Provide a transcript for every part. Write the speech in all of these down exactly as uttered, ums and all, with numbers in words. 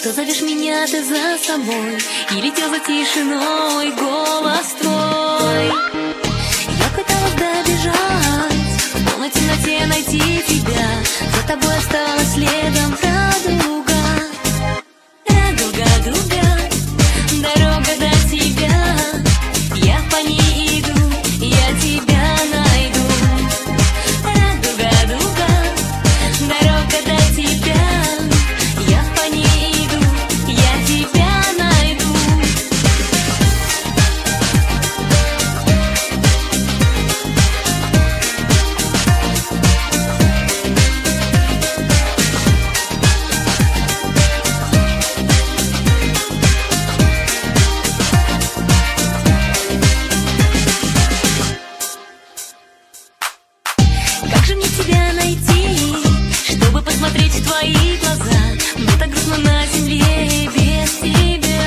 Что зовешь меня ты за собой, и летел за тишиной голос твой. Я пыталась добежать, в полной темноте найти тебя. За тобой осталась следом радуга. Радуга, дуга, дорога до тебя. Я по ней иду, я тебя найду. Радуга, дуга, дорога до тебя. Я по ней иду, я тебя найду. Как же мне тебя найти, чтобы посмотреть в твои глаза? Мне так грустно на земле без тебя.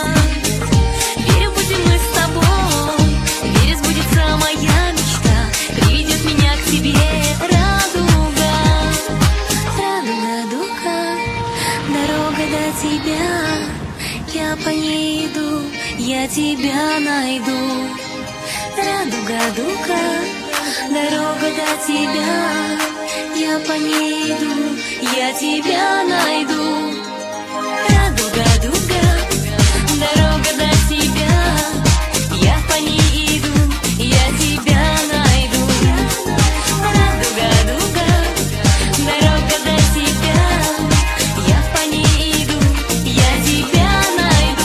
Верю, будем мы с тобой, верю, сбудется моя мечта. Приведет меня к тебе радуга. Радуга, дуга, дорога до тебя. Я по ней иду, я тебя найду. Радуга, дуга, дорога до тебя. Я по ней иду, я тебя найду. Радуга, дуга, дорога до тебя. Я по ней иду, я тебя найду. Радуга, дуга, дорога до тебя. Я по ней иду, я тебя найду.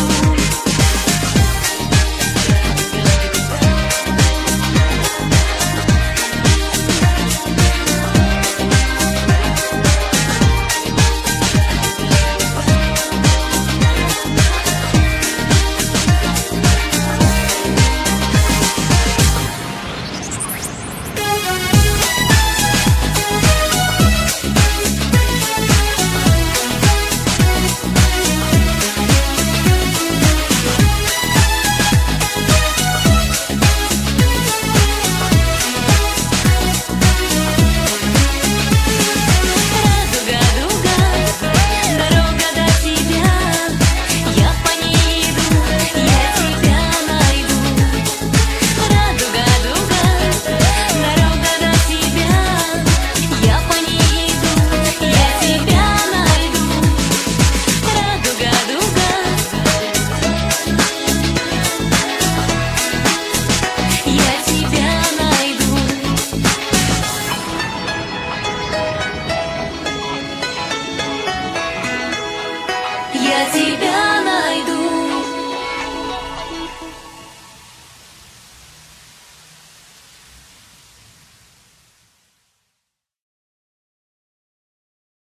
Я тебя